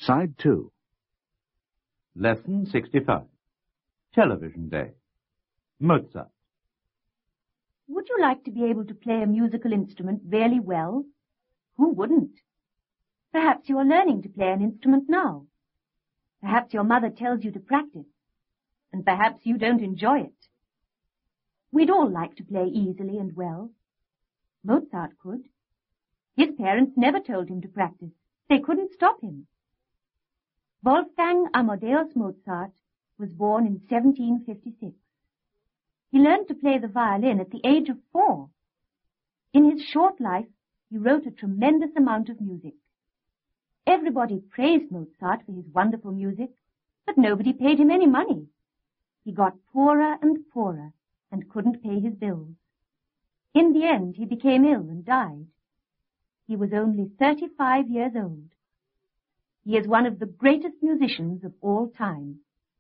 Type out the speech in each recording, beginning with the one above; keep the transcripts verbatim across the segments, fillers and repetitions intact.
Side two. Lesson sixty-five. Television Day. Mozart. Would you like to be able to play a musical instrument really well? Who wouldn't? Perhaps you are learning to play an instrument now. Perhaps your mother tells you to practice, and perhaps you don't enjoy it. We'd all like to play easily and well. Mozart could. His parents never told him to practice. They couldn't stop him. Wolfgang Amadeus Mozart was born in seventeen fifty-six. He learned to play the violin at the age of four. In his short life, he wrote a tremendous amount of music. Everybody praised Mozart for his wonderful music, but nobody paid him any money. He got poorer and poorer and couldn't pay his bills. In the end, he became ill and died. He was only thirty-five years old. He is one of the greatest musicians of all time.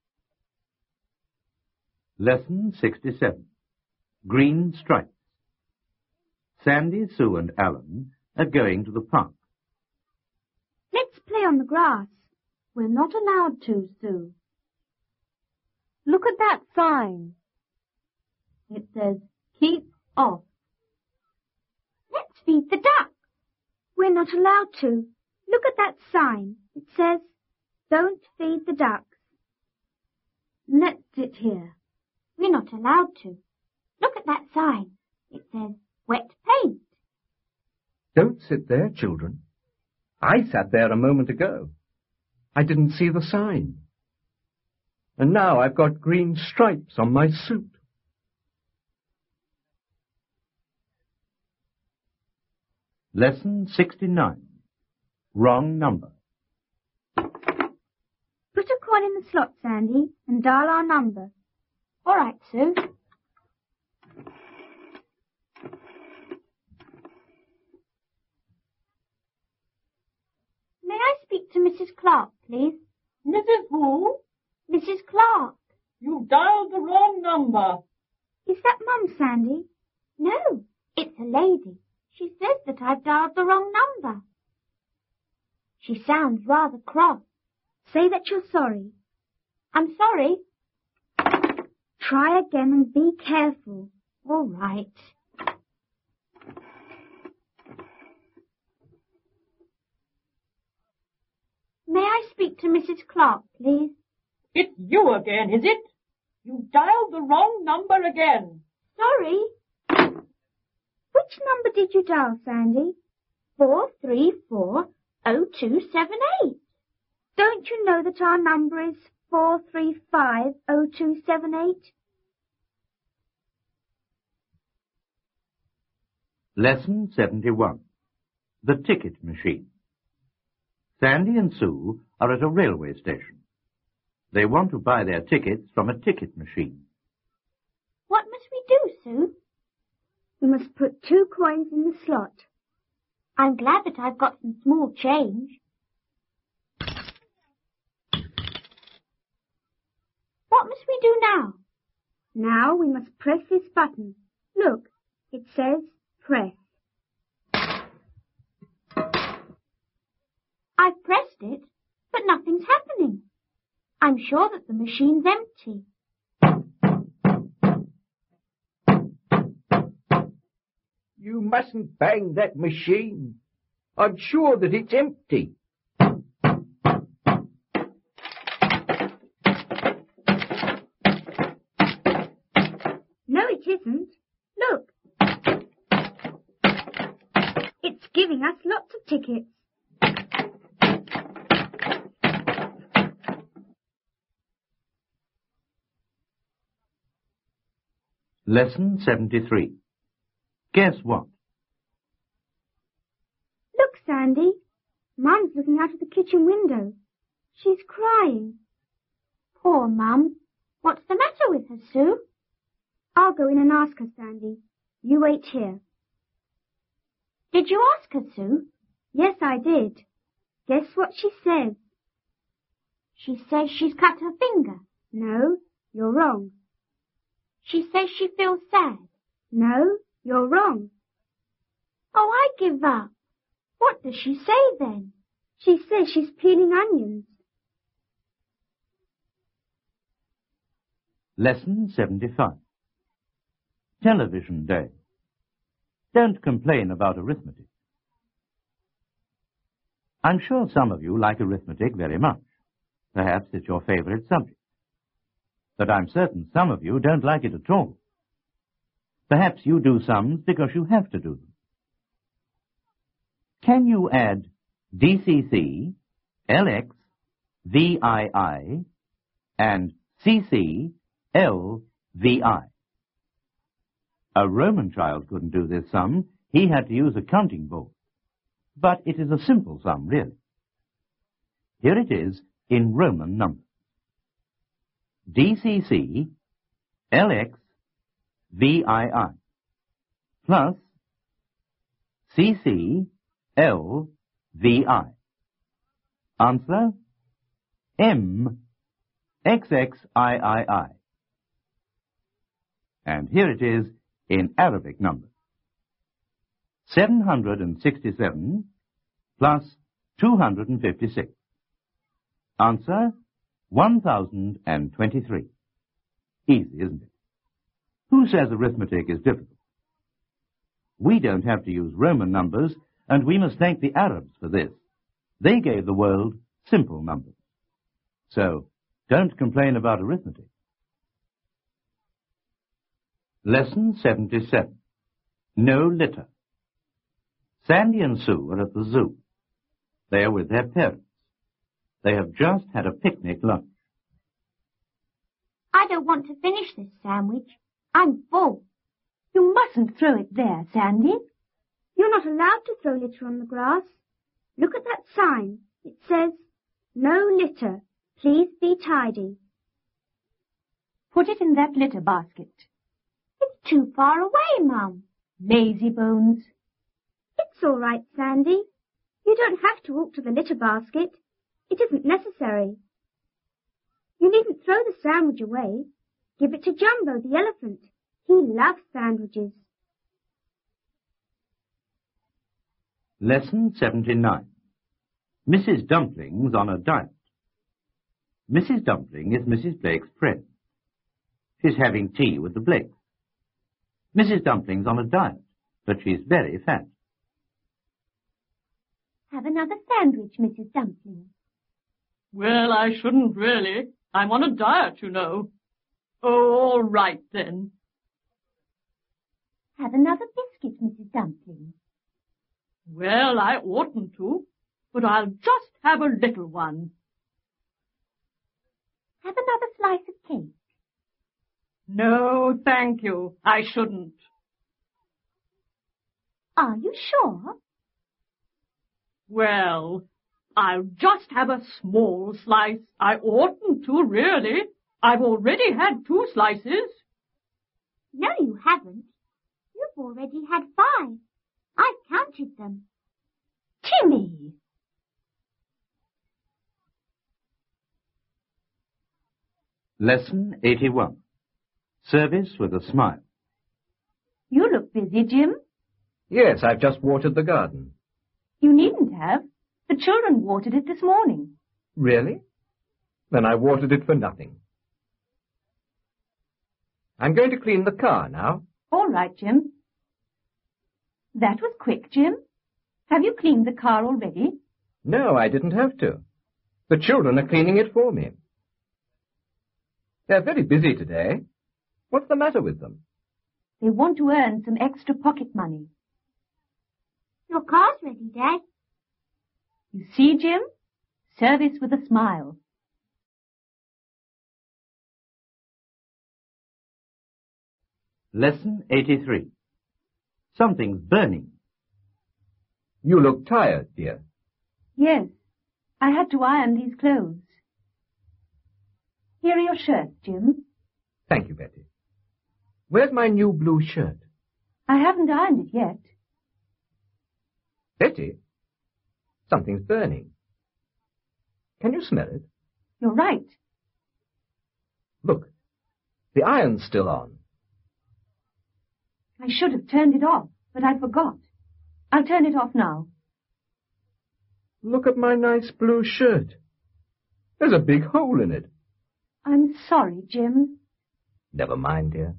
Lesson sixty-seven. Green Stripes. Sandy, Sue and Alan are going to the park. Let's play on the grass. We're not allowed to, Sue. Look at that sign. It says, keep off. Let's feed the ducks. We're not allowed to. Look at that sign. It says, don't feed the ducks. Let's sit here. We're not allowed to. Look at that sign. It says, wet paint. Don't sit there, children. I sat there a moment ago. I didn't see the sign. And now I've got green stripes on my suit. Lesson sixty-nine. Wrong number. Put a coin in the slot, Sandy, and dial our number. All right, Sue. May I speak to Missus Clark, please? Missus Who? Missus Clark. You dialed the wrong number. Is that Mum, Sandy? No, it's a lady. She says that I've dialed the wrong number. She sounds rather cross. Say that you're sorry. I'm sorry. Try again and be careful. All right. May I speak to Missus Clark, please? It's you again, is it? You dialed the wrong number again. Sorry. Which number did you dial, Sandy? Four three four oh two seven eight. Don't you know that our number is four three five oh two seven eight? Lesson seventy-one. The Ticket Machine. Sandy and Sue are at a railway station. They want to buy their tickets from a ticket machine. What must we do, Sue? We must put two coins in the slot. I'm glad that I've got some small change. What must we do now? Now we must press this button. Look, it says press. I've pressed it, but nothing's happening. I'm sure that the machine's empty. You mustn't bang that machine. I'm sure that it's empty. No, it isn't. Look. It's giving us lots of tickets. Lesson seventy-three. Guess what? Look, Sandy. Mum's looking out of the kitchen window. She's crying. Poor Mum. What's the matter with her, Sue? I'll go in and ask her, Sandy. You wait here. Did you ask her, Sue? Yes, I did. Guess what she says? She says she's cut her finger. No, you're wrong. She says she feels sad. No, you're wrong. Oh, I give up. What does she say then? She says she's peeling onions. Lesson seventy-five. Television Day. Don't complain about arithmetic. I'm sure some of you like arithmetic very much. Perhaps it's your favorite subject. But I'm certain some of you don't like it at all. Perhaps you do sums because you have to do them. Can you add D C C, L X, V I I, and C C, L, V I? A Roman child couldn't do this sum. He had to use a counting board. But it is a simple sum, really. Here it is in Roman numbers. D C C, L X, V I I, plus C C, L, V I. Answer, M, X X I I I. And here it is in Arabic numbers. seven hundred sixty-seven plus two hundred fifty-six. Answer, one thousand twenty-three. Easy, isn't it? Who says arithmetic is difficult? We don't have to use Roman numbers, and we must thank the Arabs for this. They gave the world simple numbers. So, don't complain about arithmetic. Lesson seventy-seven. No litter. Sandy and Sue are at the zoo. They are with their parents. They have just had a picnic lunch. I don't want to finish this sandwich. I'm full. You mustn't throw it there, Sandy. You're not allowed to throw litter on the grass. Look at that sign. It says, no litter. Please be tidy. Put it in that litter basket. It's too far away, Mum. Lazy bones. It's all right, Sandy. You don't have to walk to the litter basket. It isn't necessary. You needn't throw the sandwich away. Give it to Jumbo, the elephant. He loves sandwiches. Lesson seventy-nine. Missus Dumpling's on a diet. Missus Dumpling is Missus Blake's friend. She's having tea with the Blakes. Missus Dumpling's on a diet, but she's very fat. Have another sandwich, Missus Dumpling. Well, I shouldn't really. I'm on a diet, you know. Oh, all right then. Have another biscuit, Missus Dumpling. Well, I oughtn't to, but I'll just have a little one. Have another slice of cake. No, thank you. I shouldn't. Are you sure? Well, I'll just have a small slice. I oughtn't to, really. I've already had two slices. No, you haven't. You've already had five. I've counted them. Timmy! Lesson eighty-one. Service with a smile. You look busy, Jim. Yes, I've just watered the garden. You needn't have. The children watered it this morning. Really? Then I watered it for nothing. I'm going to clean the car now. All right, Jim. That was quick, Jim. Have you cleaned the car already? No, I didn't have to. The children are cleaning it for me. They're very busy today. What's the matter with them? They want to earn some extra pocket money. Your car's ready, Dad. You see, Jim? Service with a smile. Lesson eighty-three. Something's burning. You look tired, dear. Yes, I had to iron these clothes. Here are your shirts, Jim. Thank you, Betty. Where's my new blue shirt? I haven't ironed it yet. Betty, something's burning. Can you smell it? You're right. Look, the iron's still on. I should have turned it off, but I forgot. I'll turn it off now. Look at my nice blue shirt. There's a big hole in it. I'm sorry, Jim. Never mind, dear.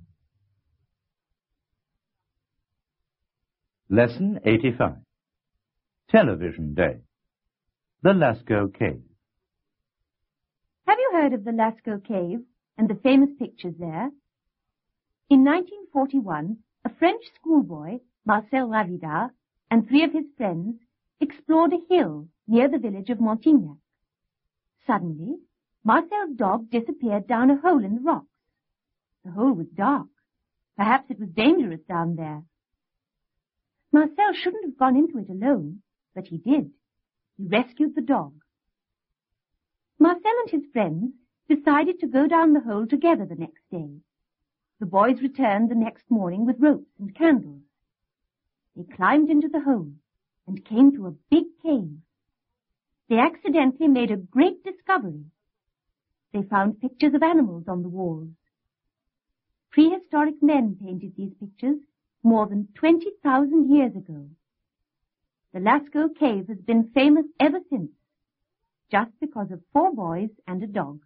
Lesson eighty-five. Television Day. The Lascaux Cave. Have you heard of the Lascaux Cave and the famous pictures there? In nineteen forty-one, a French schoolboy, Marcel Ravidar, and three of his friends explored a hill near the village of Montignac. Suddenly, Marcel's dog disappeared down a hole in the rocks. The hole was dark. Perhaps it was dangerous down there. Marcel shouldn't have gone into it alone, but he did. He rescued the dog. Marcel and his friends decided to go down the hole together the next day. The boys returned the next morning with ropes and candles. They climbed into the hole and came to a big cave. They accidentally made a great discovery. They found pictures of animals on the walls. Prehistoric men painted these pictures more than twenty thousand years ago. The Lascaux Cave has been famous ever since, just because of four boys and a dog.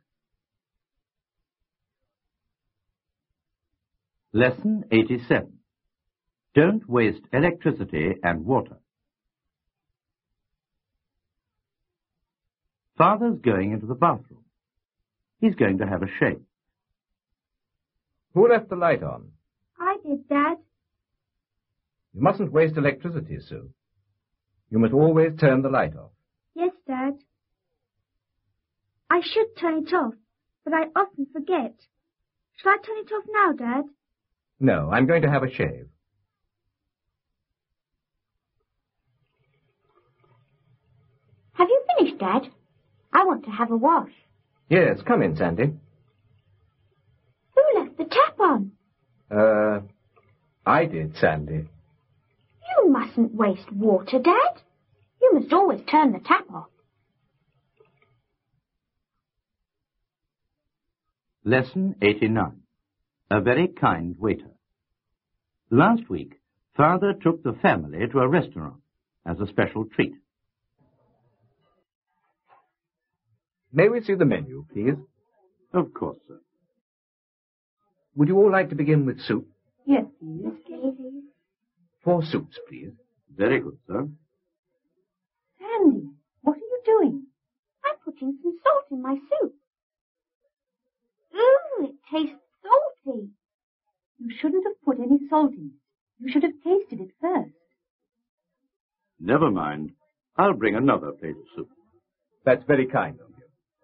Lesson eighty-seven. Don't waste electricity and water. Father's going into the bathroom. He's going to have a shave. Who left the light on? I did, Dad. You mustn't waste electricity, Sue. You must always turn the light off. Yes, Dad. I should turn it off, but I often forget. Shall I turn it off now, Dad? No, I'm going to have a shave. Have you finished, Dad? I want to have a wash. Yes, come in, Sandy. Who left the tap on? Uh, I did, Sandy. You mustn't waste water, Dad. You must always turn the tap off. Lesson eighty-nine. A very kind waiter. Last week, Father took the family to a restaurant as a special treat. May we see the menu, please? Of course, sir. Would you all like to begin with soup? Yes, please. Please. Four soups, please. Very good, sir. Sandy, what are you doing? I'm putting some salt in my soup. Ooh, it tastes salty. You shouldn't have put any salt in it. You should have tasted it first. Never mind. I'll bring another plate of soup. That's very kind of you.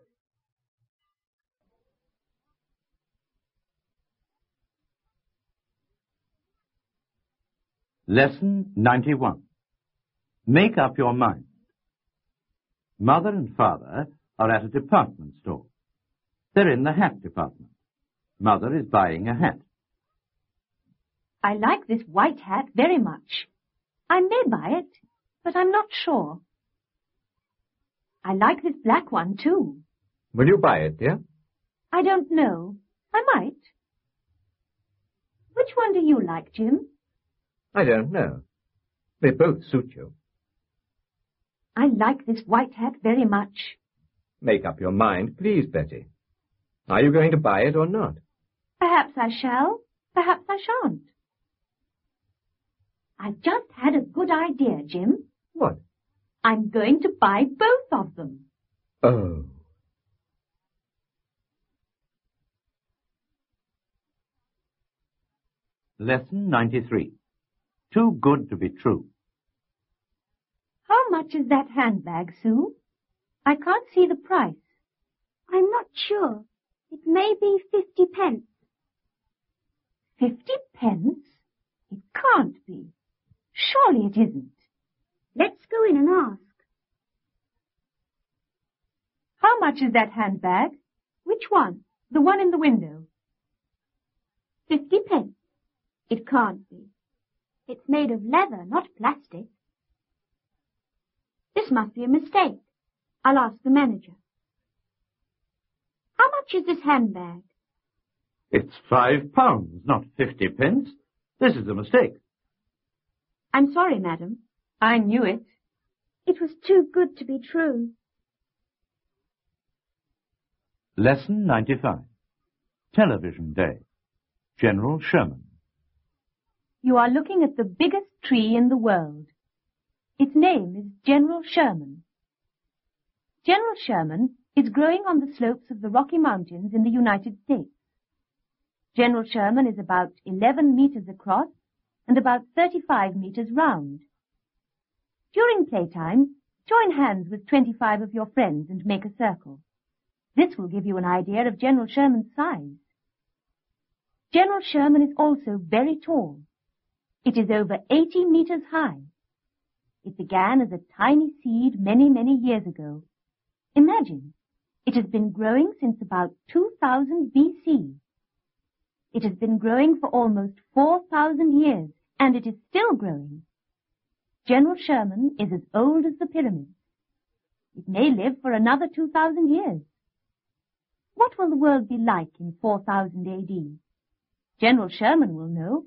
Lesson ninety-one. Make up your mind. Mother and Father are at a department store. They're in the hat department. Mother is buying a hat. I like this white hat very much. I may buy it, but I'm not sure. I like this black one, too. Will you buy it, dear? I don't know. I might. Which one do you like, Jim? I don't know. They both suit you. I like this white hat very much. Make up your mind, please, Betty. Are you going to buy it or not? Perhaps I shall. Perhaps I shan't. I've just had a good idea, Jim. What? I'm going to buy both of them. Oh. Lesson ninety-three. Too good to be true. How much is that handbag, Sue? I can't see the price. I'm not sure. It may be fifty pence. Fifty pence? It can't be. Surely it isn't. Let's go in and ask. How much is that handbag? Which one? The one in the window. Fifty pence. It can't be. It's made of leather, not plastic. This must be a mistake. I'll ask the manager. How much is this handbag? It's five pounds, not fifty pence. This is a mistake. I'm sorry, madam. I knew it. It was too good to be true. Lesson ninety-five. Television Day. General Sherman. You are looking at the biggest tree in the world. Its name is General Sherman. General Sherman is growing on the slopes of the Rocky Mountains in the United States. General Sherman is about eleven meters across and about thirty-five meters round. During playtime, join hands with twenty-five of your friends and make a circle. This will give you an idea of General Sherman's size. General Sherman is also very tall. It is over eighty meters high. It began as a tiny seed many, many years ago. Imagine, it has been growing since about two thousand B C. It has been growing for almost four thousand years, and it is still growing. General Sherman is as old as the pyramids. It may live for another two thousand years. What will the world be like in four thousand A D? General Sherman will know.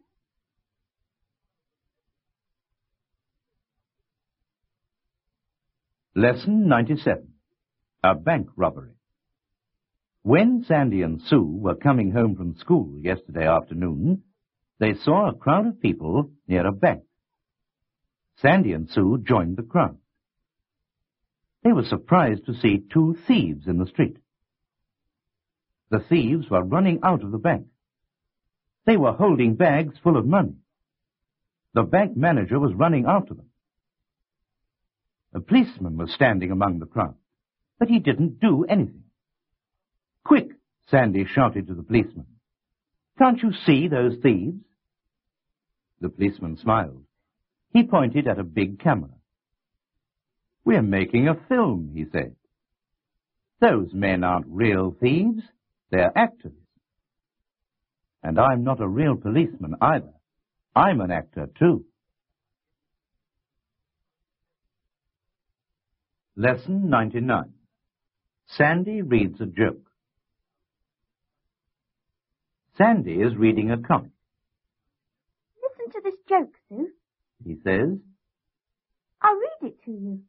Lesson ninety-seven. A bank robbery. When Sandy and Sue were coming home from school yesterday afternoon, they saw a crowd of people near a bank. Sandy and Sue joined the crowd. They were surprised to see two thieves in the street. The thieves were running out of the bank. They were holding bags full of money. The bank manager was running after them. A policeman was standing among the crowd, but he didn't do anything. "Quick!" Sandy shouted to the policeman. "Can't you see those thieves?" The policeman smiled. He pointed at a big camera. "We're making a film," he said. "Those men aren't real thieves. They're actors. And I'm not a real policeman either. I'm an actor too." Lesson ninety-nine. Sandy reads a joke. Sandy is reading a comic. Listen to this joke, Sue. He says, I'll read it to you.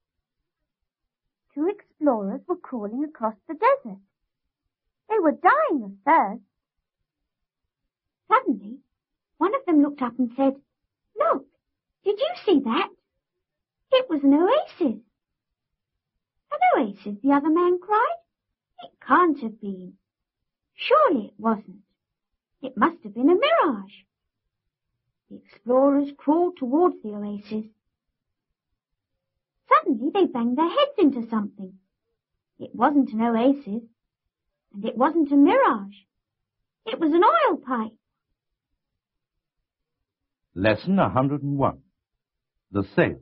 Two explorers were crawling across the desert. They were dying of thirst. Suddenly, one of them looked up and said, "Look, did you see that? It was an oasis." "An oasis?" the other man cried. "It can't have been. Surely it wasn't. It must have been a mirage." The explorers crawled towards the oasis. Suddenly they banged their heads into something. It wasn't an oasis, and it wasn't a mirage. It was an oil pipe. Lesson one hundred and one. The Sale.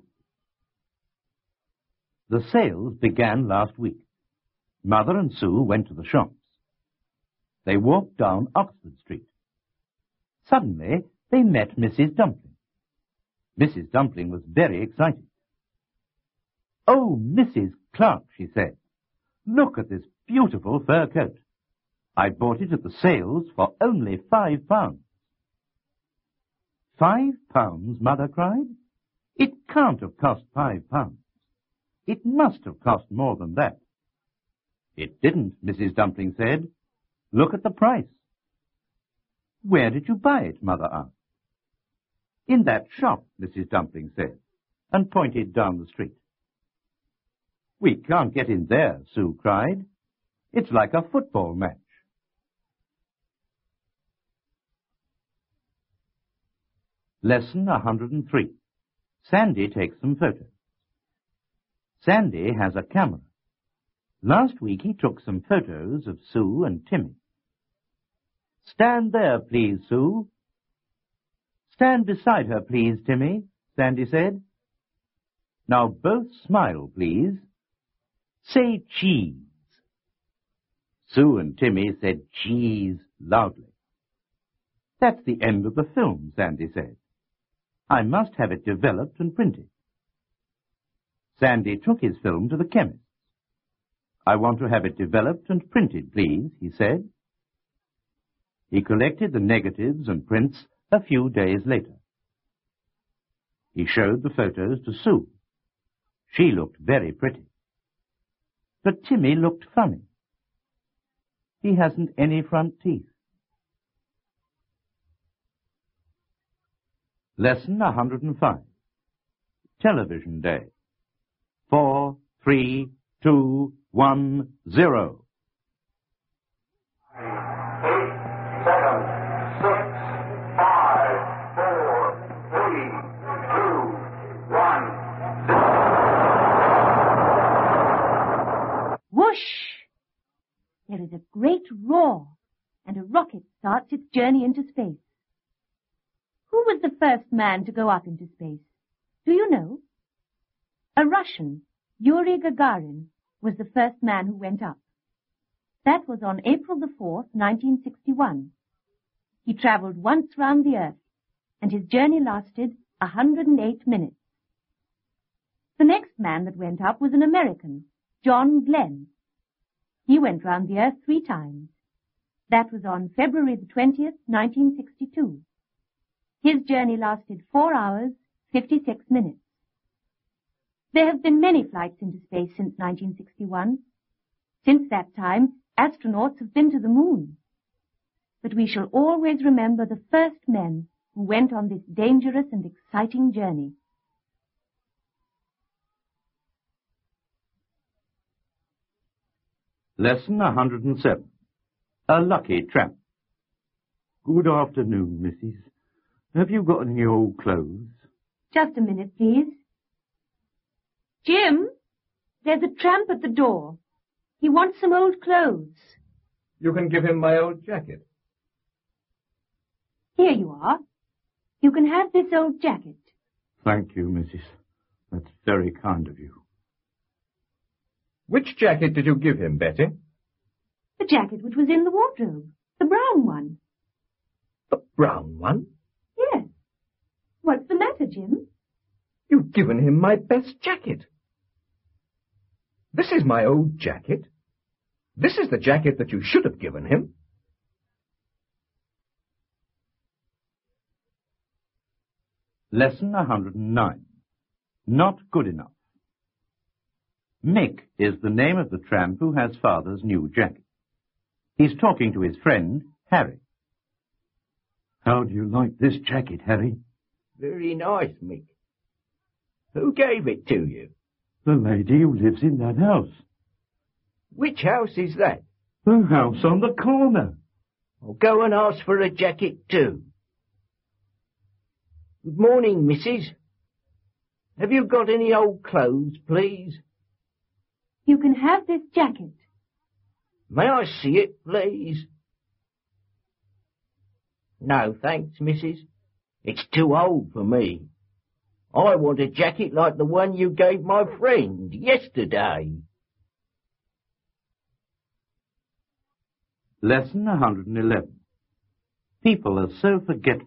The sales began last week. Mother and Sue went to the shops. They walked down Oxford Street. Suddenly, they met Missus Dumpling. Missus Dumpling was very excited. "Oh, Missus Clark," she said, "look at this beautiful fur coat. I bought it at the sales for only five pounds." "Five pounds?" Mother cried. "It can't have cost five pounds. It must have cost more than that." "It didn't," Missus Dumpling said. "Look at the price." "Where did you buy it?" Mother asked. "In that shop," Missus Dumpling said, and pointed down the street. "We can't get in there," Sue cried. "It's like a football match." Lesson one hundred and three. Sandy takes some photos. Sandy has a camera. Last week he took some photos of Sue and Timmy. "Stand there, please, Sue." "Stand beside her, please, Timmy," Sandy said. "Now both smile, please. Say cheese." Sue and Timmy said cheese loudly. "That's the end of the film," Sandy said. "I must have it developed and printed." Sandy took his film to the chemist. "I want to have it developed and printed, please," he said. He collected the negatives and prints a few days later. He showed the photos to Sue. She looked very pretty. But Timmy looked funny. He hasn't any front teeth. Lesson one hundred five. Television Day. Four, three, two, one, zero. Eight, seven, six, five, four, three, two, one, zero. Whoosh! There is a great roar, and a rocket starts its journey into space. Who was the first man to go up into space? Do you know? A Russian, Yuri Gagarin, was the first man who went up. That was on April the fourth, nineteen sixty-one. He travelled once round the Earth, and his journey lasted one hundred eight minutes. The next man that went up was an American, John Glenn. He went round the Earth three times. That was on February the twentieth, nineteen sixty-two. His journey lasted four hours, fifty-six minutes. There have been many flights into space since nineteen sixty-one. Since that time, astronauts have been to the moon. But we shall always remember the first men who went on this dangerous and exciting journey. Lesson one hundred seven. A Lucky Tramp. Good afternoon, missus. Have you got any old clothes? Just a minute, please. Jim, there's a tramp at the door. He wants some old clothes. You can give him my old jacket. Here you are. You can have this old jacket. Thank you, missus. That's very kind of you. Which jacket did you give him, Betty? The jacket which was in the wardrobe. The brown one. The brown one? Yes. What's the matter, Jim? You've given him my best jacket. This is my old jacket. This is the jacket that you should have given him. Lesson one hundred nine. Not good enough. Mick is the name of the tramp who has father's new jacket. He's talking to his friend, Harry. How do you like this jacket, Harry? Very nice, Mick. Who gave it to you? The lady who lives in that house. Which house is that? The house on the corner. I'll go and ask for a jacket too. Good morning, missus. Have you got any old clothes, please? You can have this jacket. May I see it, please? No, thanks, missus. It's too old for me. I want a jacket like the one you gave my friend yesterday. Lesson one hundred eleven. People are so forgetful.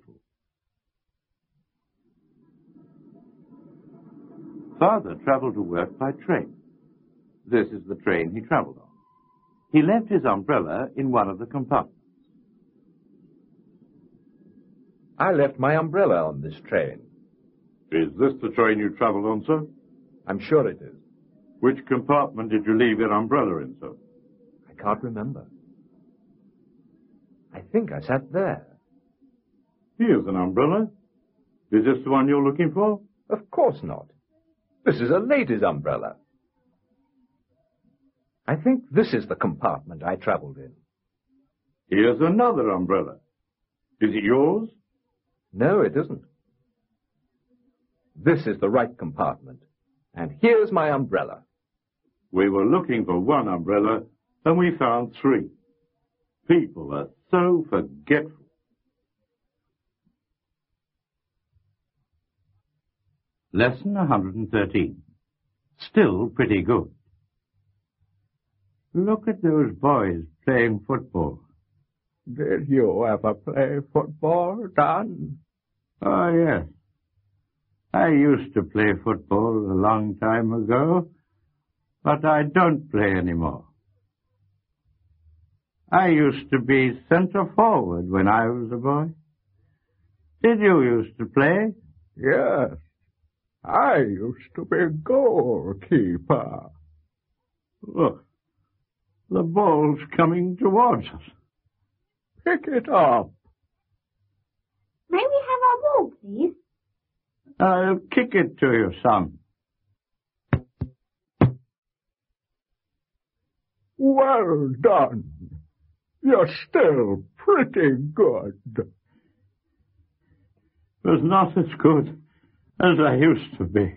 Father travelled to work by train. This is the train he travelled on. He left his umbrella in one of the compartments. I left my umbrella on this train. Is this the train you travelled on, sir? I'm sure it is. Which compartment did you leave your umbrella in, sir? I can't remember. I think I sat there. Here's an umbrella. Is this the one you're looking for? Of course not. This is a lady's umbrella. I think this is the compartment I travelled in. Here's another umbrella. Is it yours? No, it isn't. This is the right compartment. And here's my umbrella. We were looking for one umbrella, and we found three. People are so forgetful. Lesson one hundred thirteen. Still pretty good. Look at those boys playing football. Did you ever play football, Don? Oh, yes. I used to play football a long time ago, but I don't play anymore. I used to be centre forward when I was a boy. Did you used to play? Yes. I used to be goalkeeper. Look, the ball's coming towards us. Pick it up. May we have our ball, please? I'll kick it to you, son. Well done. You're still pretty good. It was not as good as I used to be.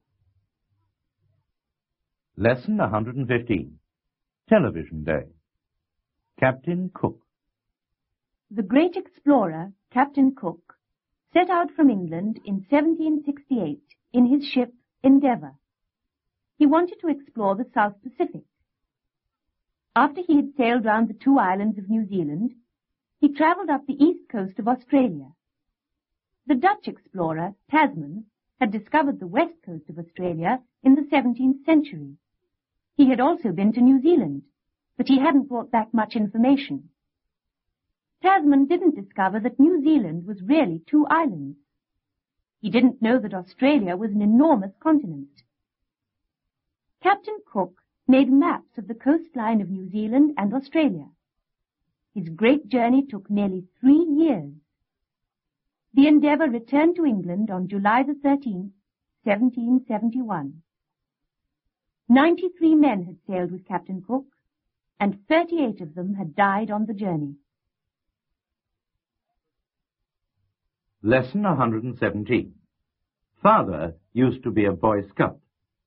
Lesson one hundred fifteen. Television Day. Captain Cook. The great explorer, Captain Cook, set out from England in seventeen sixty-eight in his ship Endeavour. He wanted to explore the South Pacific. After he had sailed round the two islands of New Zealand, he travelled up the east coast of Australia. The Dutch explorer, Tasman, had discovered the west coast of Australia in the seventeenth century. He had also been to New Zealand, but he hadn't brought back much information. Tasman didn't discover that New Zealand was really two islands. He didn't know that Australia was an enormous continent. Captain Cook made maps of the coastline of New Zealand and Australia. His great journey took nearly three years. The Endeavour returned to England on July the thirteenth, seventeen seventy-one. Ninety-three men had sailed with Captain Cook, and thirty-eight of them had died on the journey. Lesson one hundred seventeen. Father used to be a Boy Scout.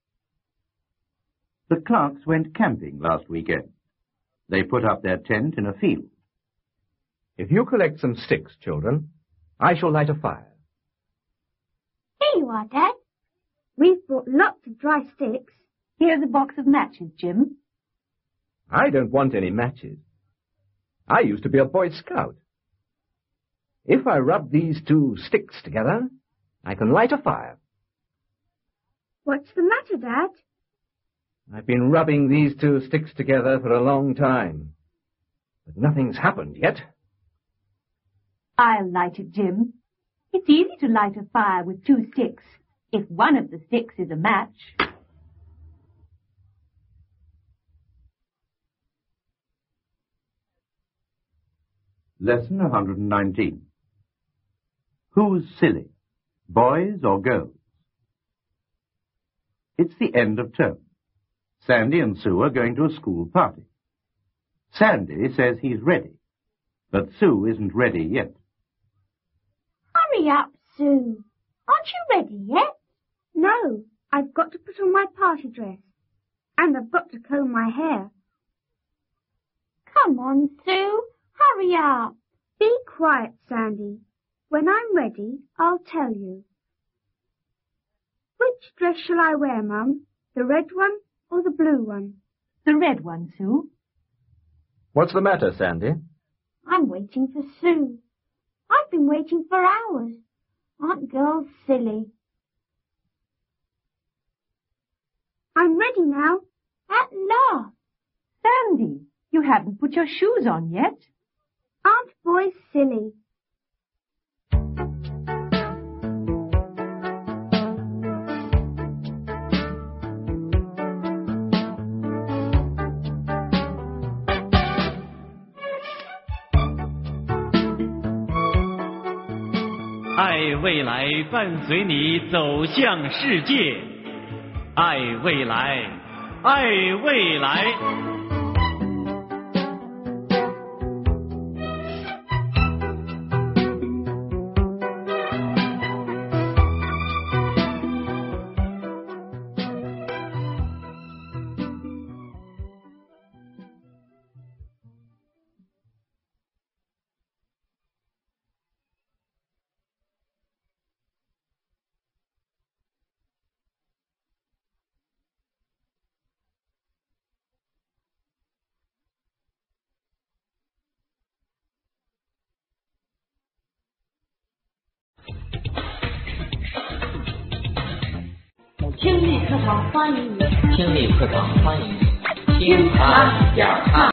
The Clarks went camping last weekend. They put up their tent in a field. If you collect some sticks, children, I shall light a fire. Here you are, Dad. We've brought lots of dry sticks. Here's a box of matches, Jim. I don't want any matches. I used to be a Boy Scout. If I rub these two sticks together, I can light a fire. What's the matter, Dad? I've been rubbing these two sticks together for a long time, but nothing's happened yet. I'll light it, Jim. It's easy to light a fire with two sticks, if one of the sticks is a match. Lesson one hundred nineteen. Who's silly, boys or girls? It's the end of term. Sandy and Sue are going to a school party. Sandy says he's ready, but Sue isn't ready yet. Hurry up, Sue. Aren't you ready yet? No, I've got to put on my party dress. And I've got to comb my hair. Come on, Sue. Hurry up. Be quiet, Sandy. When I'm ready, I'll tell you. Which dress shall I wear, Mum? The red one or the blue one? The red one, Sue. What's the matter, Sandy? I'm waiting for Sue. I've been waiting for hours. Aren't girls silly? I'm ready now. At last. Sandy, you haven't put your shoes on yet. Aren't boys silly? 《爱未来》伴随你走向世界，爱未来，爱未来。 听力课堂欢迎你，听力课堂欢迎你，听他讲他。